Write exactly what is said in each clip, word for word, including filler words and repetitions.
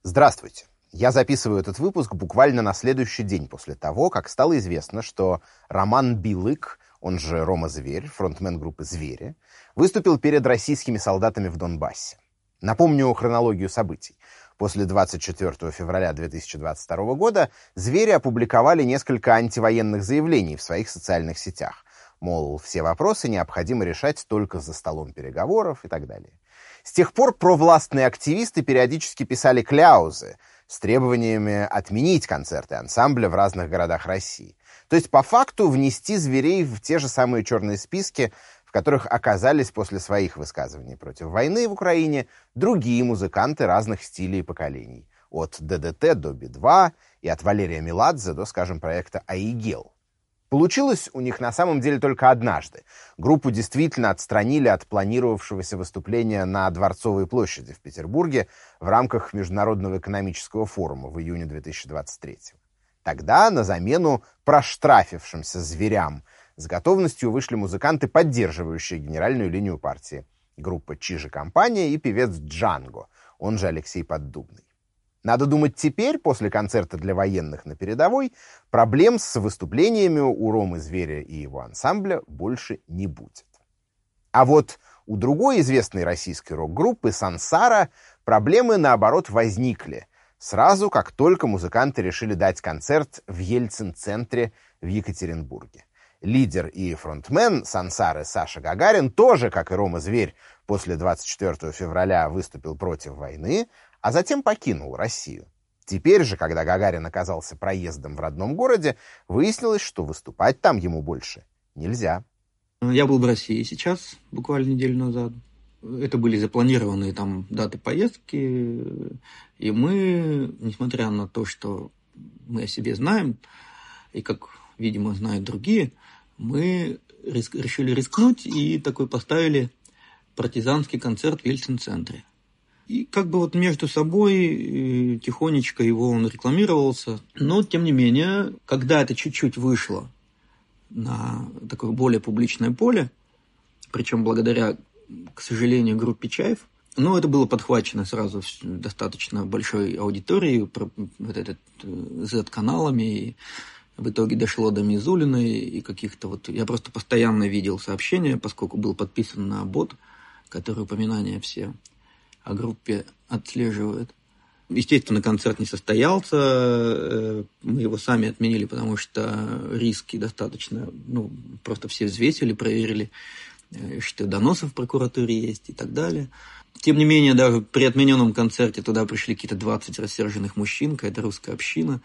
Здравствуйте. Я записываю этот выпуск буквально на следующий день после того, как стало известно, что Роман Билык, он же Рома Зверь, фронтмен группы «Звери», выступил перед российскими солдатами в Донбассе. Напомню хронологию событий. После двадцать четвёртого февраля две тысячи двадцать второго года «Звери» опубликовали несколько антивоенных заявлений в своих социальных сетях. Мол, все вопросы необходимо решать только за столом переговоров и так далее. С тех пор провластные активисты периодически писали кляузы с требованиями отменить концерты ансамбля в разных городах России. То есть, по факту, внести «Зверей» в те же самые черные списки, в которых оказались после своих высказываний против войны в Украине другие музыканты разных стилей и поколений. От ДДТ до Би-два и от Валерия Меладзе до, скажем, проекта «Аигел». Получилось у них на самом деле только однажды. Группу действительно отстранили от планировавшегося выступления на Дворцовой площади в Петербурге в рамках Международного экономического форума в июне две тысячи двадцать третьего. Тогда на замену проштрафившимся «Зверям» с готовностью вышли музыканты, поддерживающие генеральную линию партии. Группа «Чижи-компания» и певец Джанго, он же Алексей Поддубный. Надо думать, теперь, после концерта для военных на передовой, проблем с выступлениями у Ромы Зверя и его ансамбля больше не будет. А вот у другой известной российской рок-группы «Сансара» проблемы, наоборот, возникли сразу, как только музыканты решили дать концерт в Ельцин-центре в Екатеринбурге. Лидер и фронтмен «Сансары» Саша Гагарин тоже, как и Рома Зверь, после двадцать четвёртого февраля выступил против войны, а затем покинул Россию. Теперь же, когда Гагарин оказался проездом в родном городе, выяснилось, что выступать там ему больше нельзя. Я был в России сейчас, буквально неделю назад. Это были запланированные там даты поездки, и мы, несмотря на то, что мы о себе знаем, и как, видимо, знают другие, мы риск, решили рискнуть и такой поставили партизанский концерт в Ельцин-центре. И как бы вот между собой тихонечко его он рекламировался. Но, тем не менее, когда это чуть-чуть вышло на такое более публичное поле, причем благодаря, к сожалению, группе «Чайф», но это было подхвачено сразу достаточно большой аудиторией, вот этот зет-каналами, и в итоге дошло до Мизулиной и каких-то вот... Я просто постоянно видел сообщения, поскольку был подписан на бот, который упоминания все о группе отслеживают. Естественно, концерт не состоялся, мы его сами отменили, потому что риски достаточно, ну, просто все взвесили, проверили, что доносы в прокуратуре есть и так далее. Тем не менее, даже при отмененном концерте туда пришли какие-то двадцать рассерженных мужчин, какая-то русская община.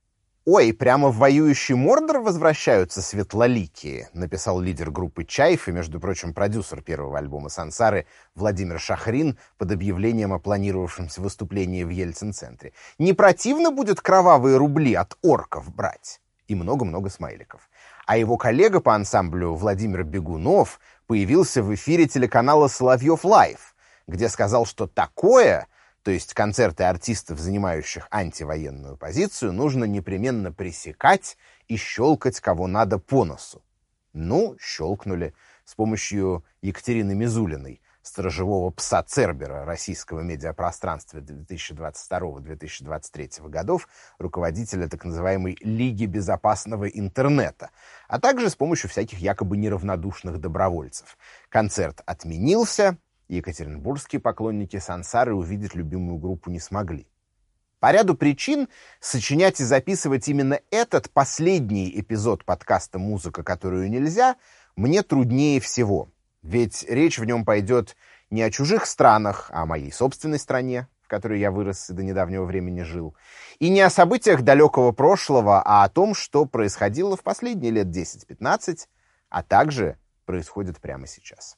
«Ой, прямо в воюющий Мордор возвращаются светлоликие», написал лидер группы «Чайф» и, между прочим, продюсер первого альбома «Сансары» Владимир Шахрин под объявлением о планировавшемся выступлении в Ельцин-центре. «Не противно будет кровавые рубли от орков брать?» И много-много смайликов. А его коллега по ансамблю Владимир Бегунов появился в эфире телеканала «Соловьев Лайв», где сказал, что такое... То есть концерты артистов, занимающих антивоенную позицию, нужно непременно пресекать и щелкать кого надо по носу. Ну, щелкнули с помощью Екатерины Мизулиной, сторожевого пса Цербера российского медиапространства две тысячи двадцать второго — две тысячи двадцать третьего годов, руководителя так называемой Лиги безопасного интернета, а также с помощью всяких якобы неравнодушных добровольцев. Концерт отменился, екатеринбургские поклонники «Сансары» увидеть любимую группу не смогли. По ряду причин сочинять и записывать именно этот последний эпизод подкаста «Музыка, которую нельзя» мне труднее всего. Ведь речь в нем пойдет не о чужих странах, а о моей собственной стране, в которой я вырос и до недавнего времени жил, и не о событиях далекого прошлого, а о том, что происходило в последние лет десять-пятнадцать, а также происходит прямо сейчас.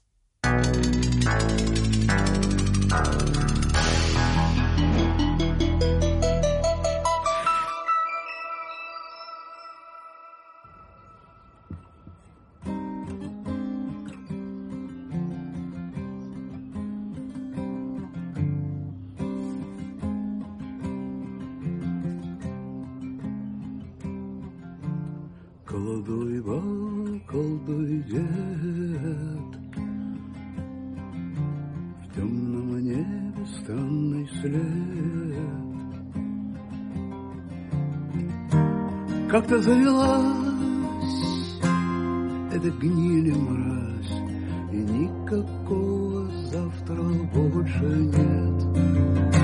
Колдуй, бал, колдуй, дед, в темном небе странный след. Как-то завелась эта гниль и мразь, и никакого завтра больше нет.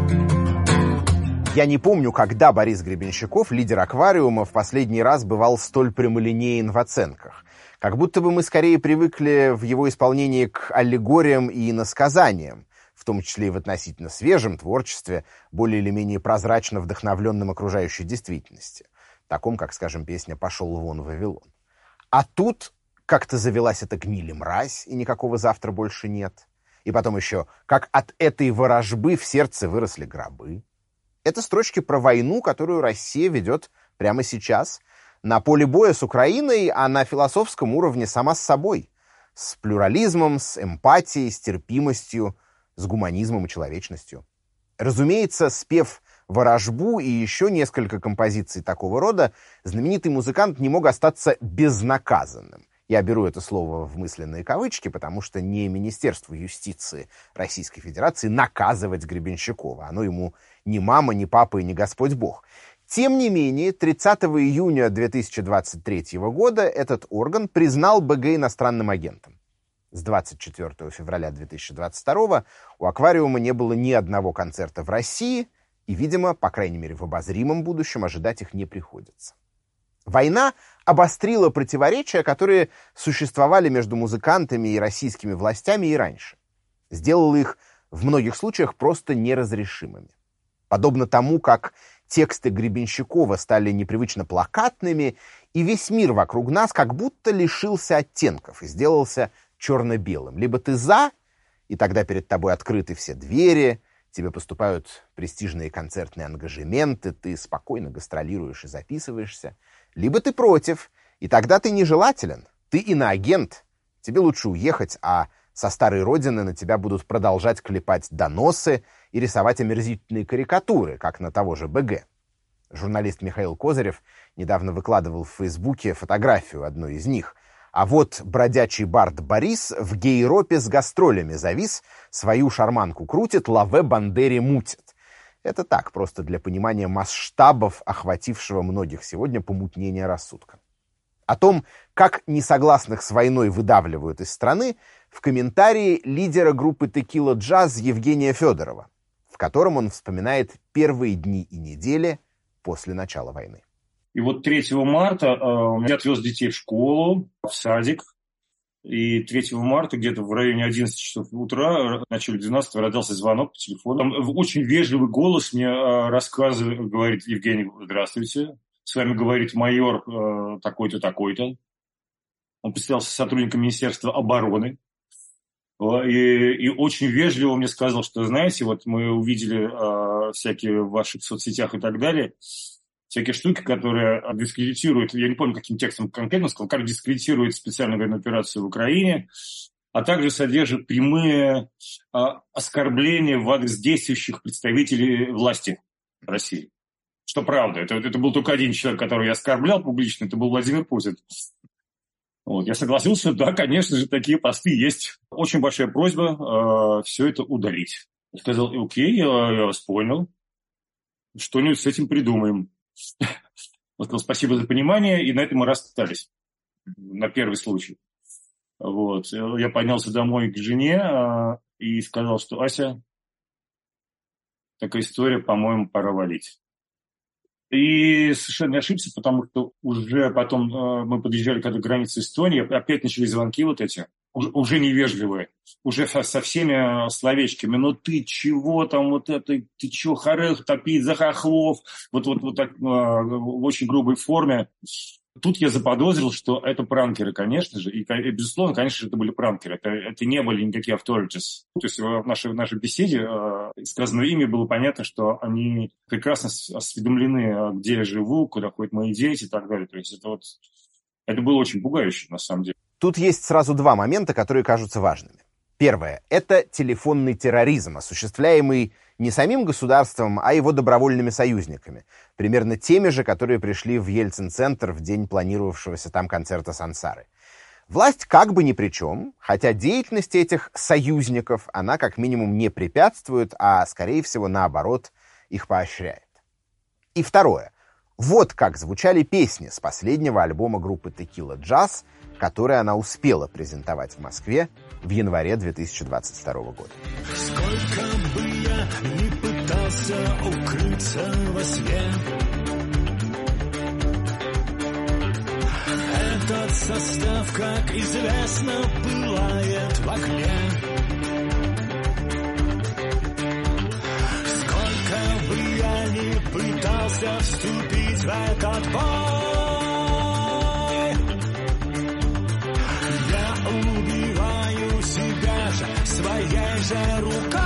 Я не помню, когда Борис Гребенщиков, лидер «Аквариума», в последний раз бывал столь прямолинеен в оценках. Как будто бы мы скорее привыкли в его исполнении к аллегориям и иносказаниям, в том числе и в относительно свежем творчестве, более или менее прозрачно вдохновленном окружающей действительности, таком, как, скажем, песня «Пошел вон Вавилон». А тут как-то завелась эта гниль и мразь, и никакого завтра больше нет. И потом еще, как от этой ворожбы в сердце выросли гробы. Это строчки про войну, которую Россия ведет прямо сейчас, на поле боя с Украиной, а на философском уровне сама с собой, с плюрализмом, с эмпатией, с терпимостью, с гуманизмом и человечностью. Разумеется, спев «Ворожбу» и еще несколько композиций такого рода, знаменитый музыкант не мог остаться безнаказанным. Я беру это слово в мысленные кавычки, потому что не Министерству юстиции Российской Федерации наказывать Гребенщикова. Оно ему ни мама, ни папа и ни Господь Бог. Тем не менее, тридцатого июня две тысячи двадцать третьего года этот орган признал БГ иностранным агентом. С двадцать четвёртого февраля две тысячи двадцать второго у «Аквариума» не было ни одного концерта в России, и, видимо, по крайней мере в обозримом будущем, ожидать их не приходится. Война обострила противоречия, которые существовали между музыкантами и российскими властями и раньше. Сделала их в многих случаях просто неразрешимыми. Подобно тому, как тексты Гребенщикова стали непривычно плакатными, и весь мир вокруг нас как будто лишился оттенков и сделался черно-белым. Либо ты за, и тогда перед тобой открыты все двери, тебе поступают престижные концертные ангажементы, ты спокойно гастролируешь и записываешься. Либо ты против, и тогда ты нежелателен, ты иноагент, тебе лучше уехать, а со старой родины на тебя будут продолжать клепать доносы и рисовать омерзительные карикатуры, как на того же БГ. Журналист Михаил Козырев недавно выкладывал в Фейсбуке фотографию одной из них. А вот бродячий бард Борис в гейропе с гастролями завис, свою шарманку крутит, лаве бандере мутит. Это так, просто для понимания масштабов, охватившего многих сегодня помутнения рассудка. О том, как несогласных с войной выдавливают из страны, в комментарии лидера группы «Текила Джаз» Евгения Федорова, в котором он вспоминает первые дни и недели после начала войны. И вот третьего марта э, я отвез детей в школу, в садик. И третьего марта, где-то в районе одиннадцати часов утра, в начале двенадцатого, раздался звонок по телефону. Там очень вежливый голос мне э, рассказывает, говорит: Евгений, здравствуйте. С вами говорит майор э, такой-то, такой-то. Он представился сотрудником Министерства обороны. И, и очень вежливо мне сказал, что, знаете, вот мы увидели э, всякие в ваших соцсетях и так далее, всякие штуки, которые дискредитируют, я не помню, каким текстом конкретно сказал, как дискредитирует специальную военную операцию в Украине, а также содержит прямые э, оскорбления в адрес действующих представителей власти России. Что правда, это, это был только один человек, которого я оскорблял публично, это был Владимир Путин. Вот, я согласился, да, конечно же, такие посты есть. Очень большая просьба э, все это удалить. Я сказал: окей, я, я вас понял, что-нибудь с этим придумаем. Он сказал: спасибо за понимание, и на этом мы расстались, на первый случай. Вот. Я поднялся домой к жене э, и сказал, что: Ася, такая история, по-моему, пора валить. И совершенно не ошибся, потому что уже потом э, мы подъезжали к границе Эстонии, опять начались звонки вот эти, уже, уже невежливые, уже со, со всеми словечками. Ну ты чего там вот это, ты чего харех топить за хохлов, вот, вот, вот так э, в очень грубой форме. Тут я заподозрил, что это пранкеры, конечно же, и, и безусловно, конечно же, это были пранкеры, это, это не были никакие authorities. То есть в нашей, в нашей беседе э, сказанное ими было понятно, что они прекрасно осведомлены, где я живу, куда ходят мои дети и так далее. То есть это вот, это было очень пугающе, на самом деле. Тут есть сразу два момента, которые кажутся важными. Первое – это телефонный терроризм, осуществляемый не самим государством, а его добровольными союзниками, примерно теми же, которые пришли в Ельцин-центр в день планировавшегося там концерта Сансары. Власть как бы ни при чем, хотя деятельности этих союзников она как минимум не препятствует, а, скорее всего, наоборот, их поощряет. И второе. Вот как звучали песни с последнего альбома группы Tequila Jazz, который она успела презентовать в Москве в январе две тысячи двадцать второго года. Сколько бы я ни пытался укрыться во сне, этот состав, как известно, пылает в огне. Сколько бы я ни пытался вступить в этот бой, я убиваю себя же своей же рукой.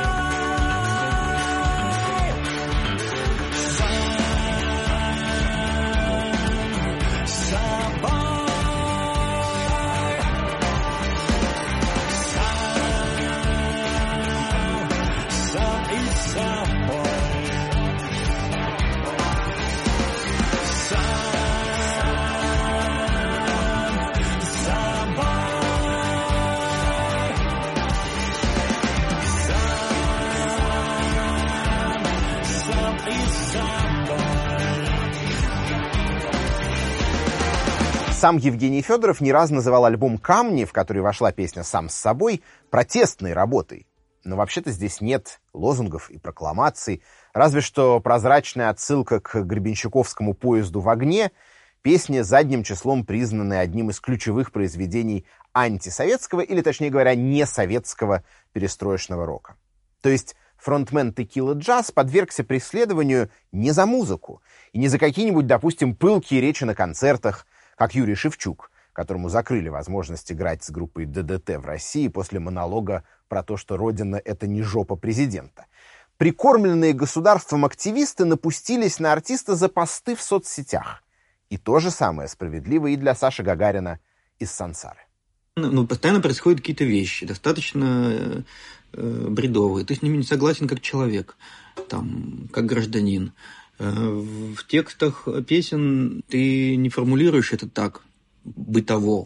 Сам Евгений Федоров не раз называл альбом «Камни», в который вошла песня «Сам с собой», протестной работой. Но вообще-то здесь нет лозунгов и прокламаций, разве что прозрачная отсылка к гребенщиковскому поезду в огне, песни задним числом признанные одним из ключевых произведений антисоветского, или, точнее говоря, несоветского перестроечного рока. То есть фронтмен Tequila Jazz подвергся преследованию не за музыку и не за какие-нибудь, допустим, пылкие речи на концертах, как Юрий Шевчук, которому закрыли возможность играть с группой ДДТ в России после монолога про то, что Родина — это не жопа президента. Прикормленные государством активисты напустились на артиста за посты в соцсетях. И то же самое справедливо и для Саши Гагарина из «Сансары». Ну, постоянно происходят какие-то вещи, достаточно э, бредовые. Ты с ними не согласен как человек, там, как гражданин. В текстах песен ты не формулируешь это так, бытово.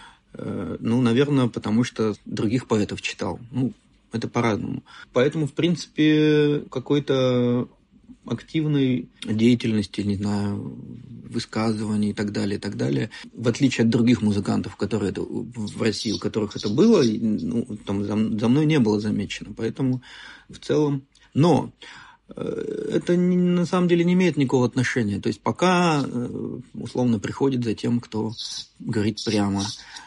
Ну, наверное, потому что других поэтов читал. Ну, это по-разному. Поэтому, в принципе, какой-то активной деятельности, не знаю, высказываний и так далее, и так далее, в отличие от других музыкантов, которые это, в России, у которых это было, ну, там, за, за мной не было замечено. Поэтому в целом... Но... это на самом деле не имеет никакого отношения. То есть пока условно приходит за тем, кто говорит прямо.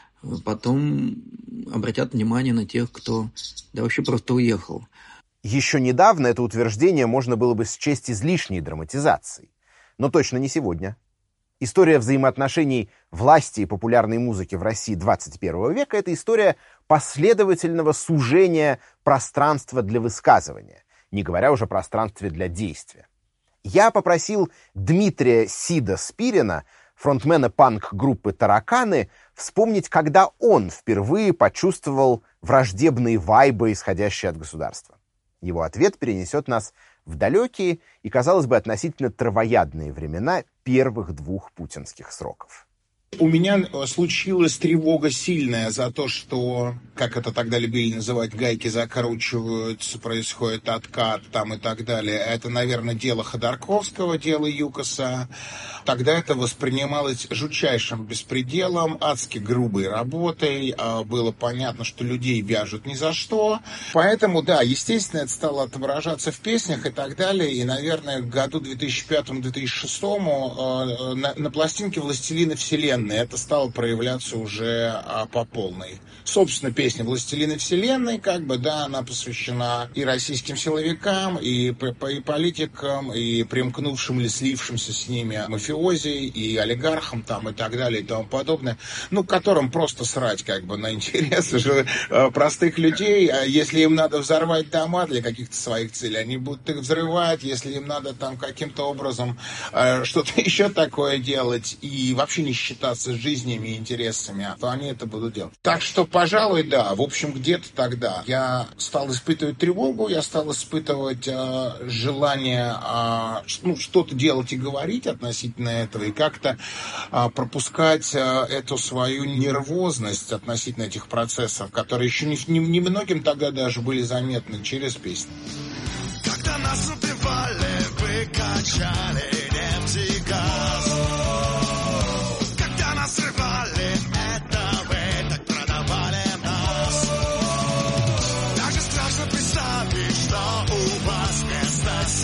Потом обратят внимание на тех, кто да вообще просто уехал. Еще недавно это утверждение можно было бы счесть излишней драматизацией. Но точно не сегодня. История взаимоотношений власти и популярной музыки в России двадцать первого века – это история последовательного сужения пространства для высказывания, не говоря уже о пространстве для действия. Я попросил Дмитрия Сида Спирина, фронтмена панк-группы «Тараканы», вспомнить, когда он впервые почувствовал враждебные вайбы, исходящие от государства. Его ответ перенесет нас в далекие и, казалось бы, относительно травоядные времена первых двух путинских сроков. У меня случилась тревога сильная за то, что, как это тогда любили называть, гайки закручиваются, происходит откат там и так далее. Это, наверное, дело Ходорковского, дело ЮКОСа. Тогда это воспринималось жутчайшим беспределом, адски грубой работой. Было понятно, что людей вяжут ни за что. Поэтому, да, естественно, это стало отображаться в песнях и так далее. И, наверное, в году две тысячи пятом - две тысячи шестом на, на пластинке «Властелины вселенной» это стало проявляться уже а, по полной. Собственно, песня «Властелины вселенной», как бы, да, она посвящена и российским силовикам, и, и политикам, и примкнувшим или слившимся с ними мафиози, и олигархам, там, и так далее, и тому подобное, ну, которым просто срать, как бы, на интересы же э, простых людей. А если им надо взорвать дома для каких-то своих целей, они будут их взрывать. Если им надо там каким-то образом э, что-то еще такое делать и вообще не считаться с жизнями и интересами, то они это будут делать. Так что, пожалуй, да, в общем, где-то тогда я стал испытывать тревогу, я стал испытывать э, желание э, ну, что-то делать и говорить относительно этого, и как-то э, пропускать э, эту свою нервозность относительно этих процессов, которые еще не, не, не многим тогда даже были заметны через песни. Когда нас убивали, вы качали нефть и газ.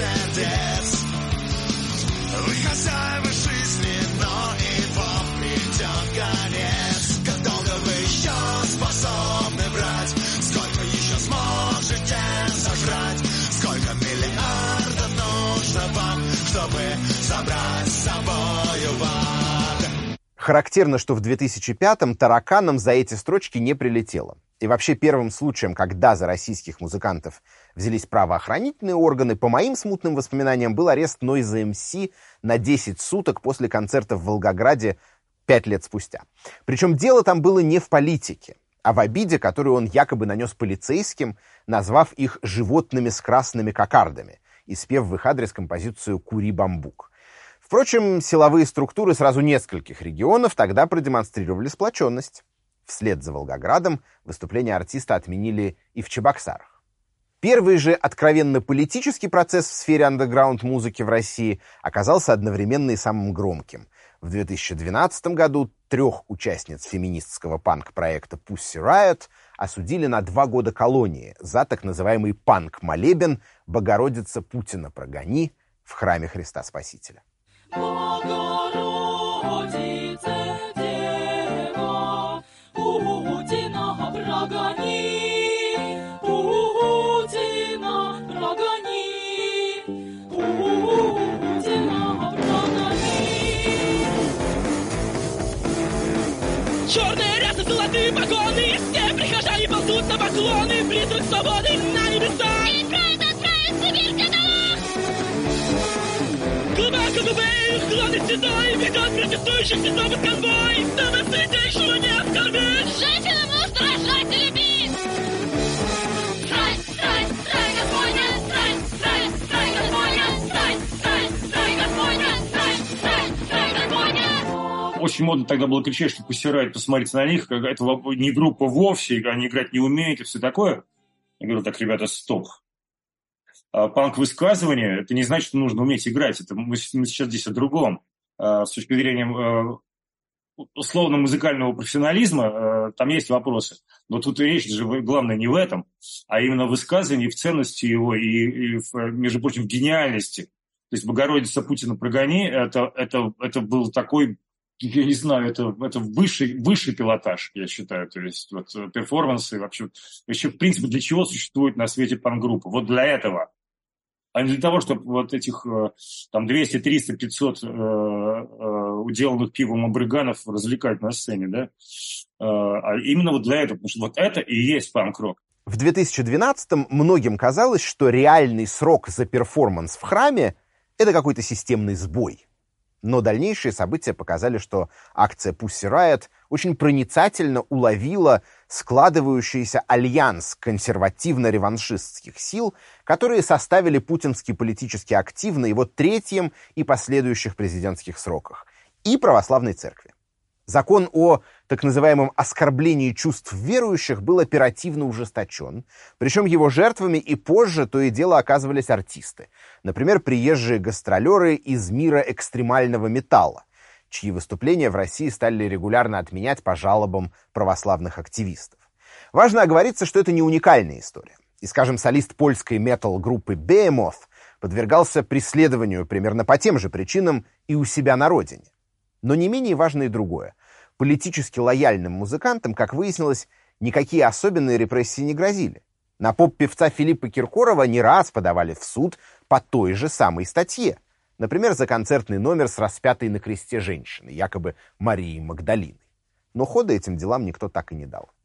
Мерседес. Вы хозяева жизни, но и вам придет конец. Как долго вы еще способны брать? Сколько еще сможете сожрать? Сколько миллиардов нужно вам, чтобы забрать с собою в ад? Характерно, что в две тысячи пятом тараканам за эти строчки не прилетело. И вообще первым случаем, когда за российских музыкантов взялись правоохранительные органы, по моим смутным воспоминаниям, был арест Нойза эм си на десять суток после концерта в Волгограде пять лет спустя. Причем дело там было не в политике, а в обиде, которую он якобы нанес полицейским, назвав их животными с красными кокардами и спев в их адрес композицию «Кури бамбук». Впрочем, силовые структуры сразу нескольких регионов тогда продемонстрировали сплоченность. Вслед за Волгоградом выступление артиста отменили и в Чебоксарах. Первый же откровенно политический процесс в сфере андеграунд-музыки в России оказался одновременно и самым громким. В две тысячи двенадцатом году трех участниц феминистского панк-проекта Pussy Riot осудили на два года колонии за так называемый панк-молебен «Богородица Путина прогони» в храме Христа Спасителя. Черные рясы, золотые погоны, все прихожане ползут на поклоны, призрак свободы на небесах. И правда отправит Сибирь каталог. Глубоко глубее их главный седой ведет протестующих световый конвой, чтобы святейшего не оскорбить. Жить или муж, рожать и любить. Страсть, страсть, страсть Господня, страсть, страсть, страсть Господня, страсть, страсть, страсть Господня, страсть, страсть, страсть Господня. Очень модно тогда было кричать, что Pussy Riot, посмотрите на них, это не группа вовсе, они играть не умеют и все такое. Я говорю, так, ребята, стоп. А панк-высказывание, это не значит, что нужно уметь играть. Это мы, мы сейчас здесь о другом. А, с точки зрения а, условно-музыкального профессионализма, а, там есть вопросы. Но тут и речь же главное не в этом, а именно в высказывании, в ценности его и, и в, между прочим, в гениальности. То есть «Богородица Путина прогони» это, это, это был такой... Я не знаю, это, это высший, высший пилотаж, я считаю. То есть вот, перформансы вообще, вообще, в принципе, для чего существует на свете панк-группа? Вот для этого. А не для того, чтобы вот этих там двести, триста, пятьсот э, э, уделанных пивом абриганов развлекать на сцене, да? Э, а именно вот для этого, потому что вот это и есть панк-рок. В две тысячи двенадцатом многим казалось, что реальный срок за перформанс в храме — это какой-то системный сбой. Но дальнейшие события показали, что акция Pussy Riot очень проницательно уловила складывающийся альянс консервативно-реваншистских сил, которые составили путинский политический актив на его третьем и последующих президентских сроках, и православной церкви. Закон о так называемом оскорблении чувств верующих был оперативно ужесточен, причем его жертвами и позже то и дело оказывались артисты, например, приезжие гастролеры из мира экстремального металла, чьи выступления в России стали регулярно отменять по жалобам православных активистов. Важно оговориться, что это не уникальная история. И, скажем, солист польской метал-группы Behemoth подвергался преследованию примерно по тем же причинам и у себя на родине. Но не менее важно и другое. Политически лояльным музыкантам, как выяснилось, никакие особенные репрессии не грозили. На поп-певца Филиппа Киркорова не раз подавали в суд по той же самой статье. Например, за концертный номер с распятой на кресте женщиной, якобы Марией Магдалиной. Но хода этим делам никто так и не дал.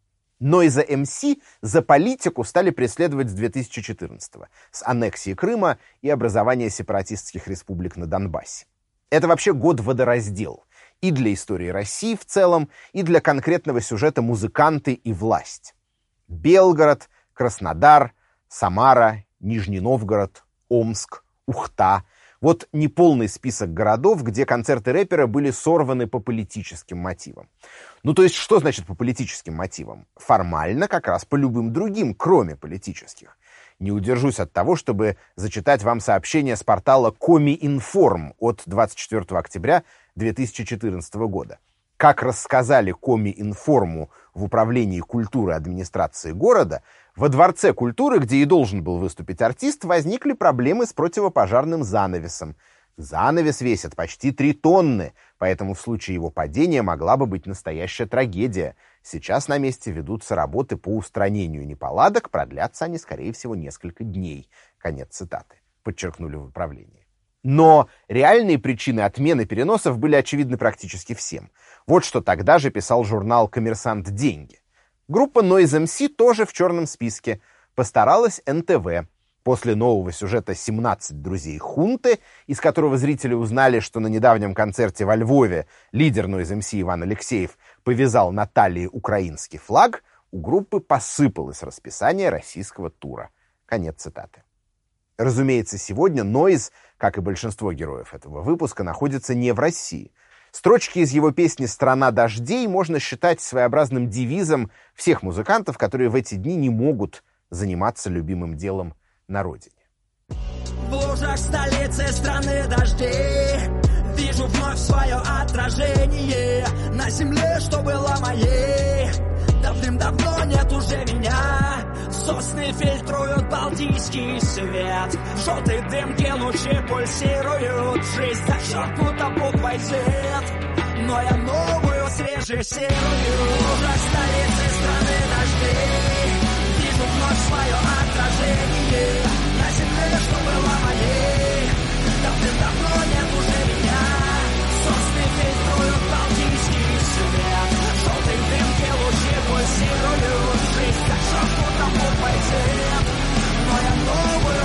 Нойза эм си за политику стали преследовать с две тысячи четырнадцатого, с аннексии Крыма и образования сепаратистских республик на Донбассе. Это вообще год-водораздел и для истории России в целом, и для конкретного сюжета «Музыканты и власть». Белгород, Краснодар, Самара, Нижний Новгород, Омск, Ухта. Вот неполный список городов, где концерты рэпера были сорваны по политическим мотивам. Ну, то есть, что значит по политическим мотивам? Формально как раз по любым другим, кроме политических. Не удержусь от того, чтобы зачитать вам сообщение с портала Коми Информ от двадцать четвёртого октября две тысячи четырнадцатого года. Как рассказали Коми-информу в Управлении культуры администрации города, во Дворце культуры, где и должен был выступить артист, возникли проблемы с противопожарным занавесом. Занавес весит почти три тонны, поэтому в случае его падения могла бы быть настоящая трагедия. Сейчас на месте ведутся работы по устранению неполадок, продлятся они, скорее всего, несколько дней. Конец цитаты, подчеркнули в управлении. Но реальные причины отмены переносов были очевидны практически всем. Вот что тогда же писал журнал «Коммерсант. Деньги». Группа Noise эм си тоже в черном списке. Постаралась эн тэ вэ. После нового сюжета «семнадцать друзей хунты», из которого зрители узнали, что на недавнем концерте во Львове лидер Noise эм си Иван Алексеев повязал на талии украинский флаг, у группы посыпалось расписание российского тура. Конец цитаты. Разумеется, сегодня Noise, как и большинство героев этого выпуска, находится не в России. Строчки из его песни «Страна дождей» можно считать своеобразным девизом всех музыкантов, которые в эти дни не могут заниматься любимым делом на родине. В лужах столицы страны дождей вижу вновь свое отражение на земле, что было моей. Давным-давно нет уже меня. Сосны фильтруют балтийский свет. Желтые дымки лучи пульсируют. Жизнь зачеркнута буквой Z. Но я новую срежиссирую. В лужах столицы страны дождей вижу вновь свое отражение на земле, что было моей. Давным-давно нет уже меня. Сосны фильтруют балтийский свет. Желтые дымки лучи пульсируют. Жизнь зачеркнута буквой Z. Но я новую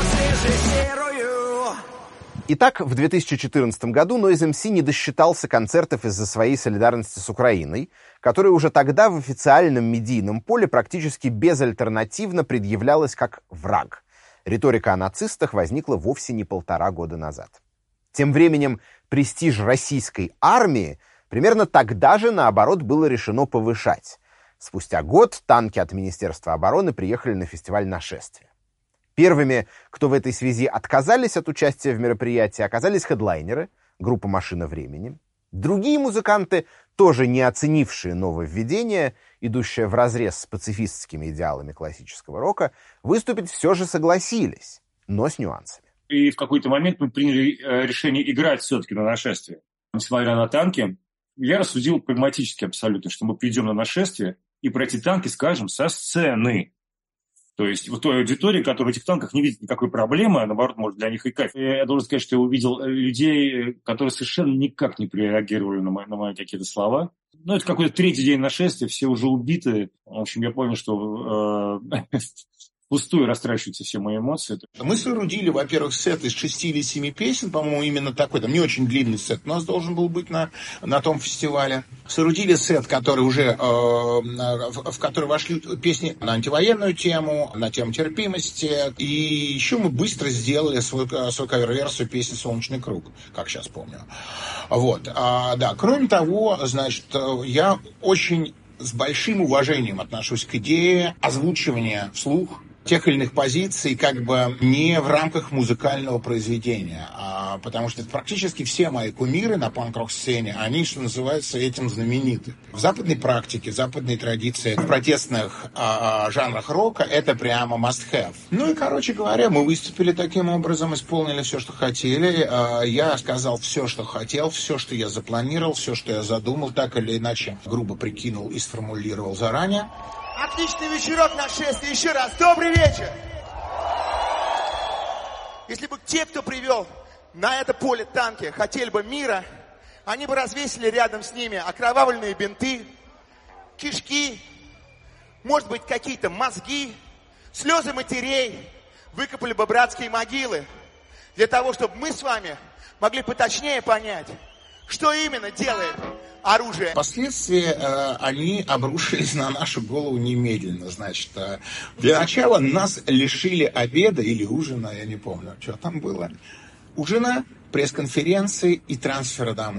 срежиссирую. Итак, в две тысячи четырнадцатом году Noise эм си не досчитался концертов из-за своей солидарности с Украиной, которая уже тогда в официальном медийном поле практически безальтернативно предъявлялась как враг. Риторика о нацистах возникла вовсе не полтора года назад. Тем временем престиж российской армии примерно тогда же, наоборот, было решено повышать. Спустя год танки от Министерства обороны приехали на фестиваль «Нашествие». Первыми, кто в этой связи отказались от участия в мероприятии, оказались хедлайнеры, группа «Машина времени». Другие музыканты, тоже не оценившие нововведение, идущее вразрез с пацифистскими идеалами классического рока, выступить все же согласились, но с нюансами. И в какой-то момент мы приняли решение играть все-таки на «Нашествие». Несмотря на танки, я рассудил прагматически абсолютно, что мы придем на «Нашествие» и про эти танки скажем со сцены. То есть в той аудитории, которая в этих танках не видит никакой проблемы, а наоборот, может, для них и кайф. Я должен сказать, что я увидел людей, которые совершенно никак не реагировали на мои, на мои какие-то слова. Ну, это какой-то третий день нашествия, все уже убиты. В общем, я понял, что э, пустую растрачиваются все мои эмоции. Мы соорудили, во-первых, сет из шести или семи песен, по-моему, именно такой, там не очень длинный сет у нас должен был быть на, на том фестивале. Соорудили сет, который уже, э, в, в который вошли песни на антивоенную тему, на тему терпимости. И еще мы быстро сделали свою, свою кавер-версию песни «Солнечный круг», как сейчас помню. Вот, а, да, кроме того, значит, я очень с большим уважением отношусь к идее озвучивания вслух тех или иных позиций как бы не в рамках музыкального произведения, а потому что практически все мои кумиры на панк-рок-сцене, они, что называется, этим знамениты. В западной практике, в западной традиции, в протестных а, жанрах рока это прямо must-have. Ну и, короче говоря, мы выступили таким образом, исполнили все, что хотели. А, я сказал все, что хотел, все, что я запланировал, все, что я задумал, так или иначе грубо прикинул и сформулировал заранее. Отличный вечерок нашествия. Еще раз добрый вечер. Если бы те, кто привел на это поле танки, хотели бы мира, они бы развесили рядом с ними окровавленные бинты, кишки, может быть, какие-то мозги, слезы матерей, выкопали бы братские могилы, для того, чтобы мы с вами могли поточнее понять, что именно делает оружие. Впоследствии э, они обрушились на нашу голову немедленно. Значит, э, для начала нас лишили обеда или ужина, я не помню, что там было. Ужина, пресс-конференции и трансфера домой.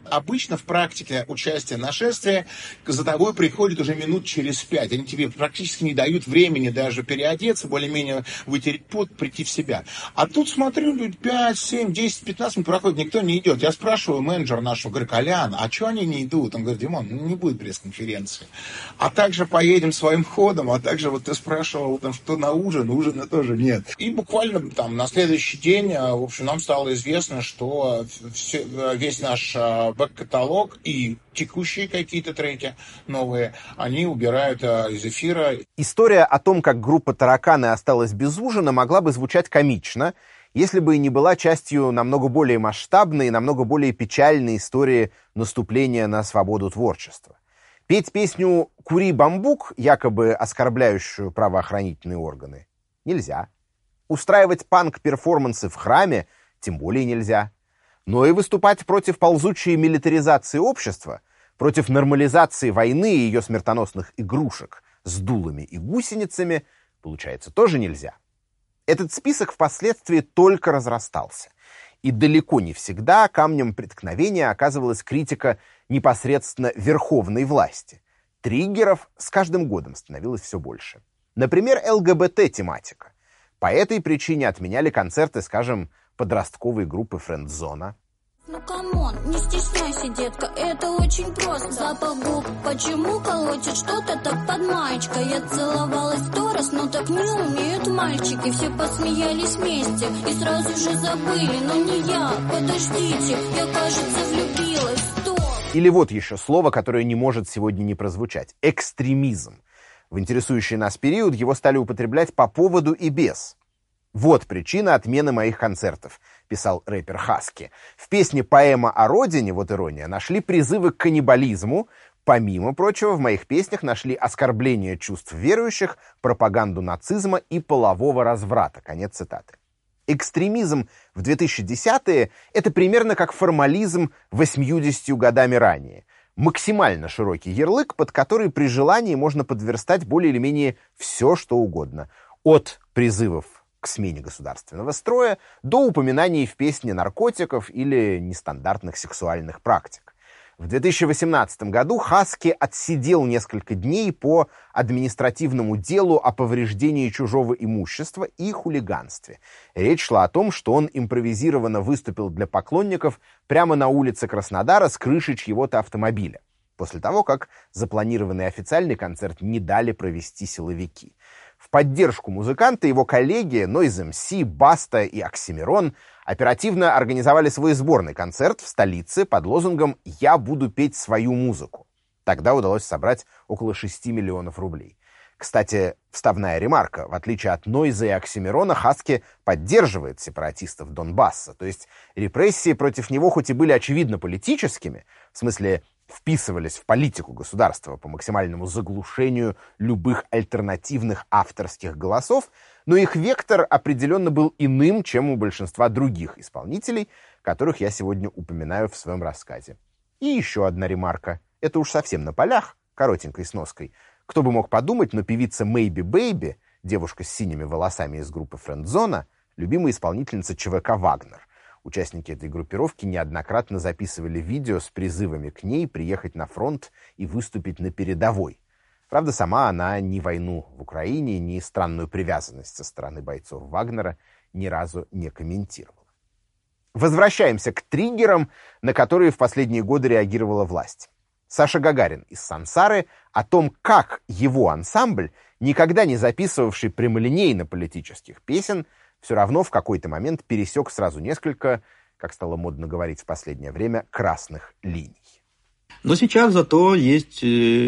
Обычно в практике участия на шествии за тобой приходят уже минут через пять. Они тебе практически не дают времени даже переодеться, более-менее вытереть пот, прийти в себя. А тут, смотрю, люди пять, семь, десять, пятнадцать минут проходит, никто не идет. Я спрашиваю менеджера нашего, говорю, Колян, а что они не идут? Он говорит, Димон, ну не будет пресс-конференции. А также поедем своим ходом, а также вот ты спрашивал, там, что на ужин, ужина тоже нет. И буквально там на следующий день, в общем, нам стало известно, что все, весь наш бэк-каталог и текущие какие-то треки новые, они убирают а, из эфира. История о том, как группа «Тараканы» осталась без ужина, могла бы звучать комично, если бы и не была частью намного более масштабной и намного более печальной истории наступления на свободу творчества. Петь песню «Кури бамбук», якобы оскорбляющую правоохранительные органы, нельзя. Устраивать панк-перформансы в храме тем более нельзя. Но и выступать против ползучей милитаризации общества, против нормализации войны и ее смертоносных игрушек с дулами и гусеницами, получается, тоже нельзя. Этот список впоследствии только разрастался. И далеко не всегда камнем преткновения оказывалась критика непосредственно верховной власти. Триггеров с каждым годом становилось все больше. Например, ЛГБТ-тематика. По этой причине отменяли концерты, скажем, подростковой группы «Френдзона». Ну камон, не стесняйся, детка, это очень просто. Запах губ, почему колотит что-то так под маечкой? Я целовалась сто раз, но так не умеют мальчики. Все посмеялись вместе и сразу же забыли, но не я. Подождите, я, кажется, влюбилась. Стоп! Или вот еще слово, которое не может сегодня не прозвучать. Экстремизм. В интересующий нас период его стали употреблять по поводу и без. «Вот причина отмены моих концертов», — писал рэпер Хаски. В песне «Поэма о родине», вот ирония, нашли призывы к каннибализму. Помимо прочего, в моих песнях нашли оскорбление чувств верующих, пропаганду нацизма и полового разврата. Конец цитаты. Экстремизм в две тысячи десятые — это примерно как формализм восьмьюдесятью годами ранее. Максимально широкий ярлык, под который при желании можно подверстать более или менее все, что угодно. От призывов к смене государственного строя до упоминаний в песне наркотиков или нестандартных сексуальных практик. В две тысячи восемнадцатом году Хаски отсидел несколько дней по административному делу о повреждении чужого имущества и хулиганстве. Речь шла о том, что он импровизированно выступил для поклонников прямо на улице Краснодара с крыши чьего-то автомобиля, после того, как запланированный официальный концерт не дали провести силовики. В поддержку музыканта его коллеги Noise эм си, Баста и Оксимирон оперативно организовали свой сборный концерт в столице под лозунгом «Я буду петь свою музыку». Тогда удалось собрать около шести миллионов рублей. Кстати, вставная ремарка. В отличие от Нойза и Оксимирона, Хаски поддерживает сепаратистов Донбасса. То есть репрессии против него хоть и были очевидно политическими, в смысле вписывались в политику государства по максимальному заглушению любых альтернативных авторских голосов, но их вектор определенно был иным, чем у большинства других исполнителей, которых я сегодня упоминаю в своем рассказе. И еще одна ремарка. Это уж совсем на полях, коротенькой сноской. Кто бы мог подумать, но певица Maybe Baby, девушка с синими волосами из группы «Френдзона», любимая исполнительница ЧВК «Вагнер». Участники этой группировки неоднократно записывали видео с призывами к ней приехать на фронт и выступить на передовой. Правда, сама она ни войну в Украине, ни странную привязанность со стороны бойцов Вагнера ни разу не комментировала. Возвращаемся к триггерам, на которые в последние годы реагировала власть. Саша Гагарин из «Сансары» о том, как его ансамбль, никогда не записывавший прямолинейно политических песен, все равно в какой-то момент пересек сразу несколько, как стало модно говорить в последнее время, красных линий. Но сейчас зато есть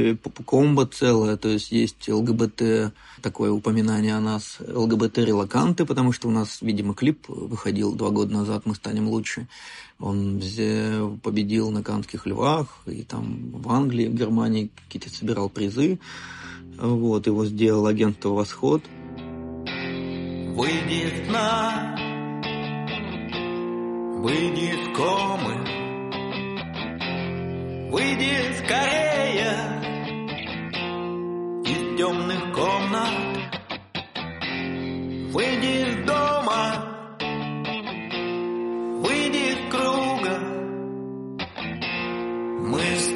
комбо целое, то есть есть ЛГБТ, такое упоминание о нас, ЛГБТ-релаканты, потому что у нас, видимо, клип выходил два года назад «Мы станем лучше». Он победил на Каннских львах, и там в Англии, в Германии какие-то собирал призы. Вот, его сделал агентство «Восход». Выйди из сна, выйди из комы, выйди скорее из темных комнат, выйди из дома, выйди из круга,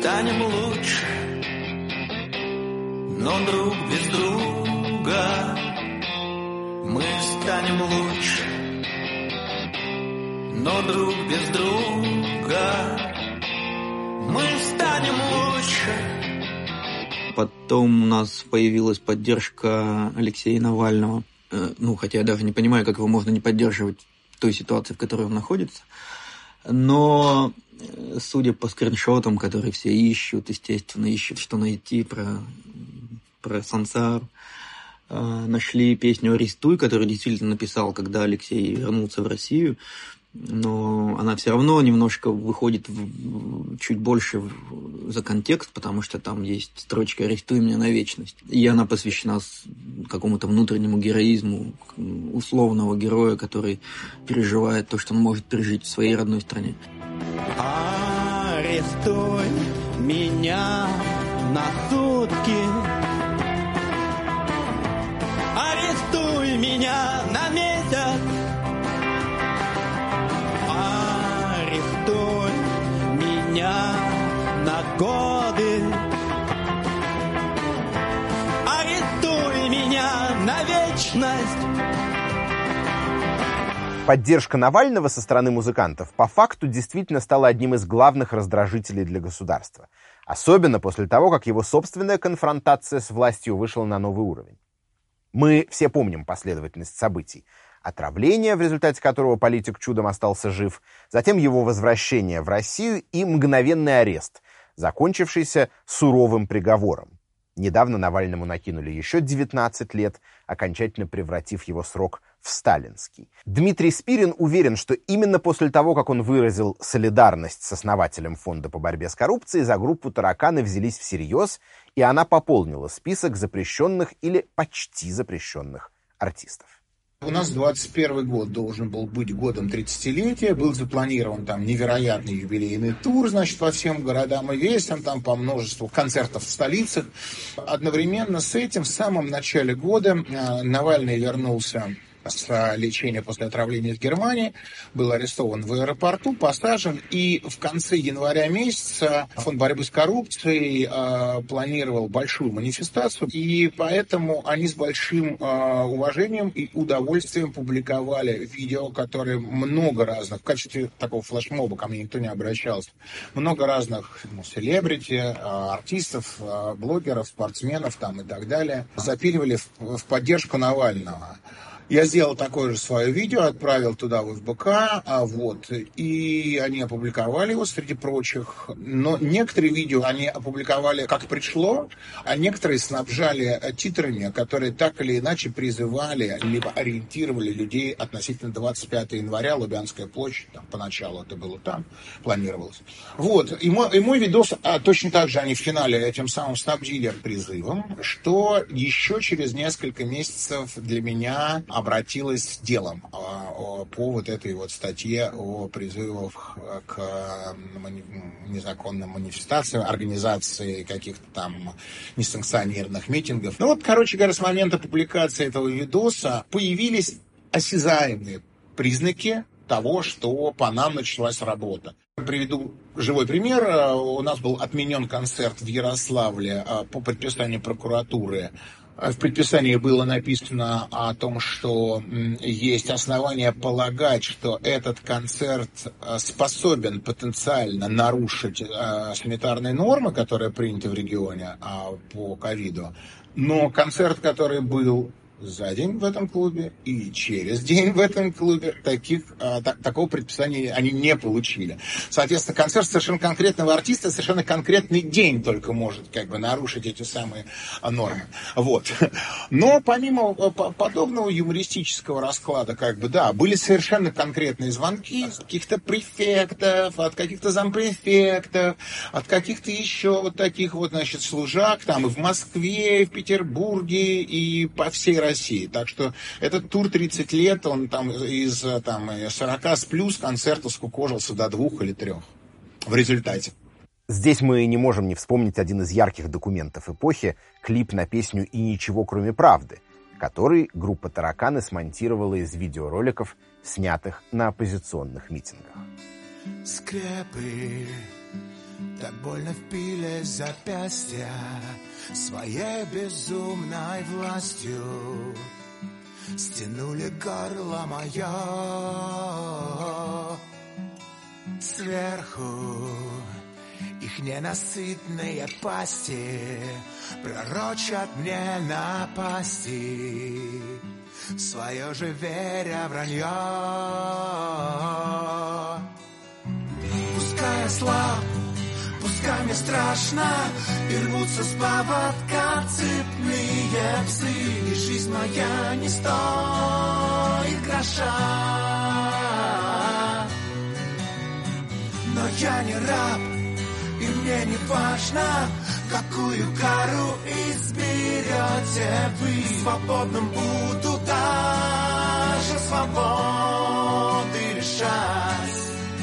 станем лучше, но друг без друга мы станем лучше, но друг без друга мы станем лучше. Потом у нас появилась поддержка Алексея Навального. Ну, хотя я даже не понимаю, как его можно не поддерживать в той ситуации, в которой он находится. Но, судя по скриншотам, которые все ищут, естественно, ищут, что найти про, про Сансару, нашли песню «Арестуй», которую действительно написал, когда Алексей вернулся в Россию. Но она все равно немножко выходит в, чуть больше в, за контекст, потому что там есть строчка «Арестуй меня на вечность». И она посвящена какому-то внутреннему героизму условного героя, который переживает то, что он может пережить в своей родной стране. Арестуй меня на сутки, арестуй меня на месяц, арестуй меня на годы, арестуй меня на вечность. Поддержка Навального со стороны музыкантов по факту действительно стала одним из главных раздражителей для государства. Особенно после того, как его собственная конфронтация с властью вышла на новый уровень. Мы все помним последовательность событий. Отравление, в результате которого политик чудом остался жив, затем его возвращение в Россию и мгновенный арест, закончившийся суровым приговором. Недавно Навальному накинули еще девятнадцать лет, окончательно превратив его срок в сталинский. Дмитрий Спирин уверен, что именно после того, как он выразил солидарность с основателем фонда по борьбе с коррупцией, за группу «Тараканы» взялись всерьез, и она пополнила список запрещенных или почти запрещенных артистов. У нас двадцать первый год должен был быть годом тридцатилетия, был запланирован там невероятный юбилейный тур, значит, по всем городам и весям, там по множеству концертов в столицах. Одновременно с этим в самом начале года Навальный вернулся с лечения после отравления из Германии, был арестован в аэропорту, посажен, и в конце января месяца фонд борьбы с коррупцией э, планировал большую манифестацию, и поэтому они с большим э, уважением и удовольствием публиковали видео, которые много разных, в качестве такого флешмоба, ко мне никто не обращался, много разных ну, селебрити, э, артистов, э, блогеров, спортсменов там и так далее, запиливали в, в поддержку Навального. Я сделал такое же свое видео, отправил туда в эф бэ ка, а вот, и они опубликовали его среди прочих. Но некоторые видео они опубликовали как пришло, а некоторые снабжали титрами, которые так или иначе призывали, либо ориентировали людей относительно двадцать пятого января, Лубянская площадь, там, поначалу это было там, планировалось. Вот, и мой, и мой видос, а точно так же они в финале этим самым снабдили призывом, что еще через несколько месяцев для меня обратилась с делом по вот этой вот статье о призывах к незаконным манифестациям, организации каких-то там несанкционированных митингов. Ну вот, короче говоря, с момента публикации этого видоса появились осязаемые признаки того, что по нам началась работа. Приведу живой пример. У нас был отменен концерт в Ярославле по предписанию прокуратуры. В предписании было написано о том, что есть основания полагать, что этот концерт способен потенциально нарушить санитарные нормы, которые приняты в регионе по ковиду. Но концерт, который был за день в этом клубе и через день в этом клубе, таких, а, так, такого предписания они не получили. Соответственно, концерт совершенно конкретного артиста совершенно конкретный день только может как бы нарушить эти самые нормы. Вот. Но помимо подобного юмористического расклада, как бы, да, были совершенно конкретные звонки от каких-то префектов, от каких-то зампрефектов, от каких-то еще вот таких вот, значит, служак, там и в Москве, и в Петербурге, и по всей России. России. Так что этот тур тридцать лет, он там из там, сорока с плюс концертов скукожился до двух или трех в результате. Здесь мы не можем не вспомнить один из ярких документов эпохи — клип на песню «И ничего, кроме правды», который группа «Тараканы» смонтировала из видеороликов, снятых на оппозиционных митингах. Скрепы Так больно впили запястья своей безумной властью, стянули горло мое сверху. Их ненасытные пасти пророчат мне напасти, свое же веря вранье. Пускай я слаб, пускай мне страшно, и рвутся с поводка цепные псы, и жизнь моя не стоит гроша. Но я не раб, и мне не важно, какую кару изберете вы. Свободным буду даже свободы лишать.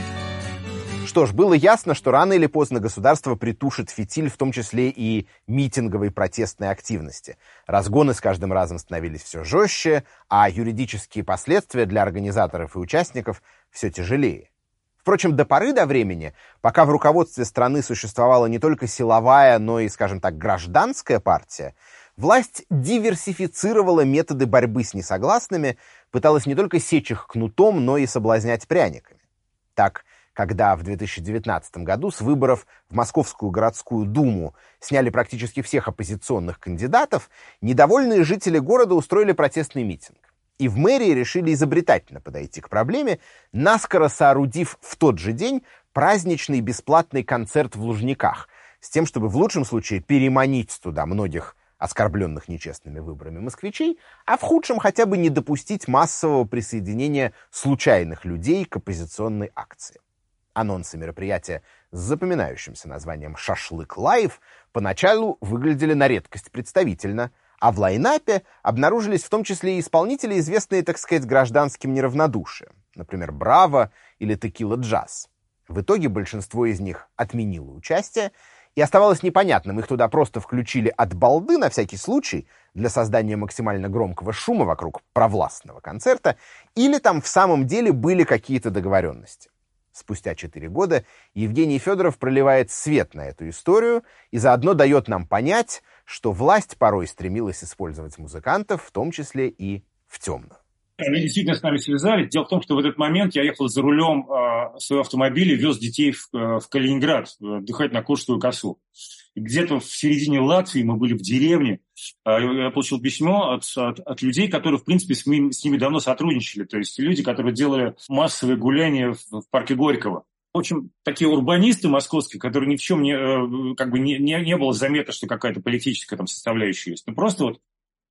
Что ж, было ясно, что рано или поздно государство притушит фитиль, в том числе и митинговой протестной активности. Разгоны с каждым разом становились все жестче, а юридические последствия для организаторов и участников все тяжелее. Впрочем, до поры до времени, пока в руководстве страны существовала не только силовая, но и, скажем так, гражданская партия, власть диверсифицировала методы борьбы с несогласными, пыталась не только сечь их кнутом, но и соблазнять пряниками. Так, когда в две тысячи девятнадцатом году с выборов в Московскую городскую думу сняли практически всех оппозиционных кандидатов, недовольные жители города устроили протестный митинг. И в мэрии решили изобретательно подойти к проблеме, наскоро соорудив в тот же день праздничный бесплатный концерт в Лужниках, с тем, чтобы в лучшем случае переманить туда многих оскорбленных нечестными выборами москвичей, а в худшем хотя бы не допустить массового присоединения случайных людей к оппозиционной акции. Анонсы мероприятия с запоминающимся названием «Шашлык Лайв» поначалу выглядели на редкость представительно, а в лайнапе обнаружились в том числе и исполнители, известные, так сказать, гражданским неравнодушием, например, «Браво» или «Текила Джаз». В итоге большинство из них отменило участие, и оставалось непонятным, их туда просто включили от балды на всякий случай для создания максимально громкого шума вокруг провластного концерта, или там в самом деле были какие-то договоренности. Спустя четыре года Евгений Федоров проливает свет на эту историю и заодно дает нам понять, что власть порой стремилась использовать музыкантов, в том числе и в темную. Они действительно с нами связались. Дело в том, что в этот момент я ехал за рулем э, своего автомобиля и вез детей в, э, в Калининград отдыхать на Куршскую косу. И где-то в середине Латвии мы были в деревне. Э, я получил письмо от, от, от людей, которые, в принципе, с ними, с ними давно сотрудничали. То есть люди, которые делали массовые гуляния в, в парке Горького. В общем, такие урбанисты московские, которые ни в чем не, э, как бы не, не, не было заметно, что какая-то политическая там составляющая есть. Ну, просто вот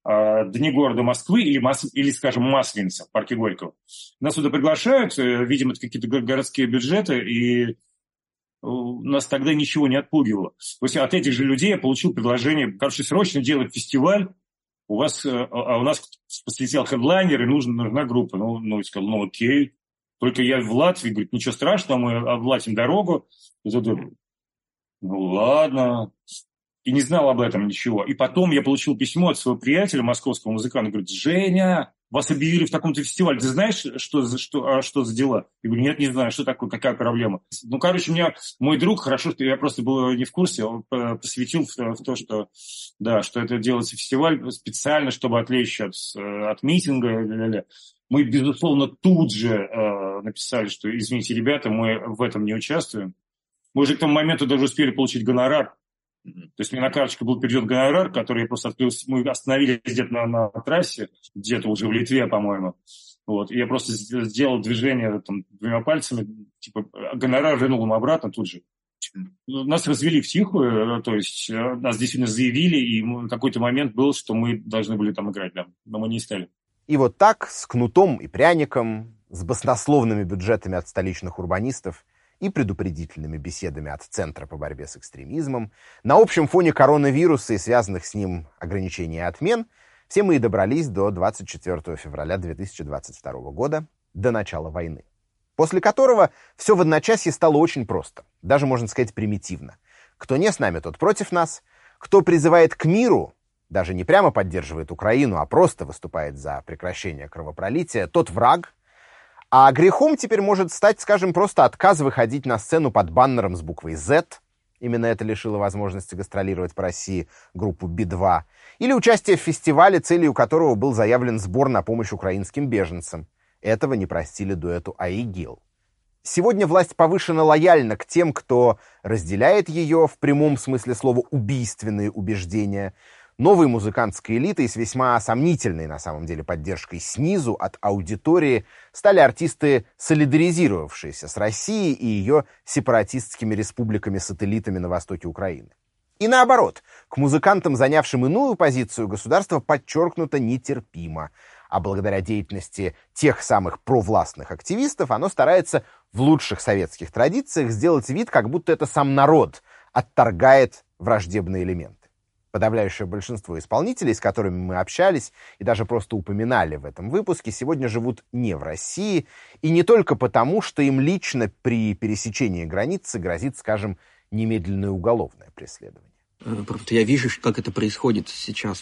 Дни города Москвы или, или, скажем, Масленица в парке Горького. Нас туда приглашают, видимо, это какие-то городские бюджеты, и нас тогда ничего не отпугивало. То есть от этих же людей я получил предложение, короче, срочно делать фестиваль, у вас, а у нас слетел хедлайнер, и нужна, нужна группа. Ну, ну, я сказал, ну окей, только я в Латвии, говорит, ничего страшного, мы оплатим дорогу. Ну ладно. И не знал об этом ничего. И потом я получил письмо от своего приятеля, московского музыканта, говорит, Женя, вас объявили в таком-то фестивале, ты знаешь, что, что, а, что за дела? Я говорю, нет, не знаю, что такое, какая проблема. Ну, короче, у меня мой друг, хорошо, что я просто был не в курсе, он посвятил в, в то, что, да, что это делается фестиваль специально, чтобы отвлечь от, от митинга. Мы, безусловно, тут же э, написали, что, извините, ребята, мы в этом не участвуем. Мы уже к тому моменту даже успели получить гонорар. То есть мне на карточку был перейдет гонорар, который я просто открыл. Мы остановились где-то на, на трассе, где-то уже в Литве, по-моему. Вот. И я просто сделал движение там, двумя пальцами, типа гонорар вернул ему обратно тут же. Нас развели в тихую, то есть нас действительно заявили, и в какой-то момент был, что мы должны были там играть, да, но мы не стали. И вот так, с кнутом и пряником, с баснословными бюджетами от столичных урбанистов и предупредительными беседами от Центра по борьбе с экстремизмом, на общем фоне коронавируса и связанных с ним ограничений и отмен, все мы и добрались до двадцать четвёртого февраля две тысячи двадцать второго года, до начала войны, после которого все в одночасье стало очень просто, даже, можно сказать, примитивно. Кто не с нами, тот против нас, кто призывает к миру, даже не прямо поддерживает Украину, а просто выступает за прекращение кровопролития, тот враг, А грехом теперь может стать, скажем, просто отказ выходить на сцену под баннером с буквой Z. Именно это лишило возможности гастролировать по России группу Би два. Или участие в фестивале, целью которого был заявлен сбор на помощь украинским беженцам. Этого не простили дуэту «Аигил». Сегодня власть повышенно лояльна к тем, кто разделяет ее в прямом смысле слова убийственные убеждения. Новой музыкантской элитой с весьма сомнительной на самом деле поддержкой снизу от аудитории стали артисты, солидаризировавшиеся с Россией и ее сепаратистскими республиками-сателлитами на востоке Украины. И наоборот, к музыкантам, занявшим иную позицию, государство подчеркнуто нетерпимо, а благодаря деятельности тех самых провластных активистов оно старается в лучших советских традициях сделать вид, как будто это сам народ отторгает враждебные элементы. Подавляющее большинство исполнителей, с которыми мы общались и даже просто упоминали в этом выпуске, сегодня живут не в России, и не только потому, что им лично при пересечении границы грозит, скажем, немедленное уголовное преследование. Просто я вижу, как это происходит сейчас